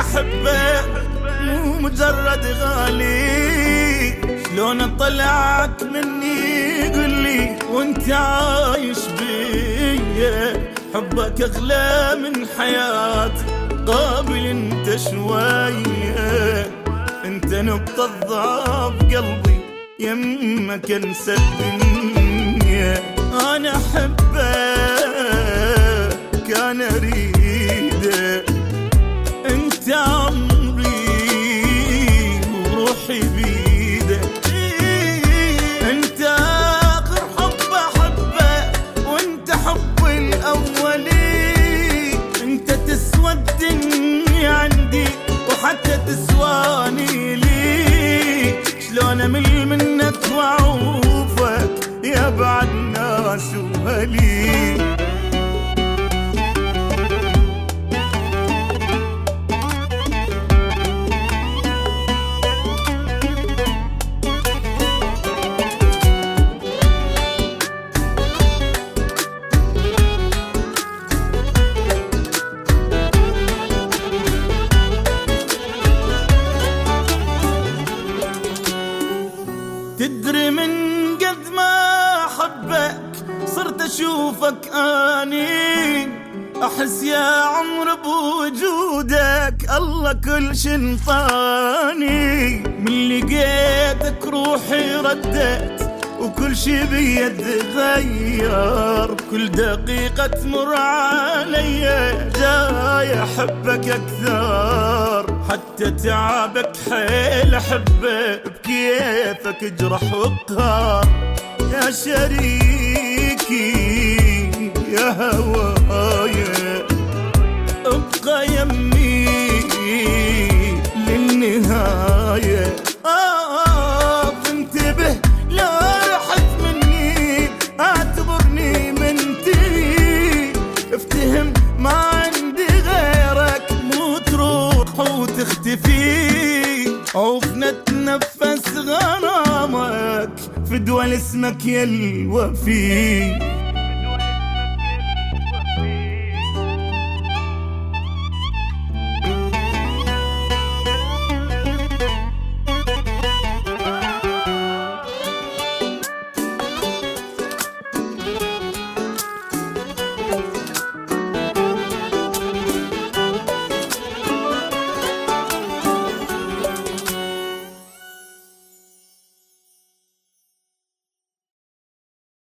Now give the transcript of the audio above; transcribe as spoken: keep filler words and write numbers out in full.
احبه مو مجرد غالي، شلون طلعت مني قلي وانت عايش بيا، حبك اغلى من حياتي قابل انت شوية، انت نقطة ضعف قلبي يمك انسى الدنيا. انا احبك انا اريدك، انت عمري وروحي بيدك، انت اخر حب احبه وانت حبي الاولي، انت تسوى الدنيا عندي وحتى تسواني لي، شلون امل منك واعوفك يا بعد ناس وهلي. تدري من قد ما أحبك صرت أشوفك أني، أحس يا عمر بوجودك الله كل شي انطاني، من لقيتك روحي ردت وكل شي بيد غير، كل دقيقة تمر علي جاي أحبك أكثر، حتى تعبك حيل أحبه بكيفك اجرح وقهر، يا شريكي يا هوايا ابقى يمي للنهاية. آه انتبه لا رحت مني اعتبرني منتهي، افتهم ما عندي غيرك مو تروح وتختفي، عوفنا نتنفس غرامك في دول اسمك يا الوفي.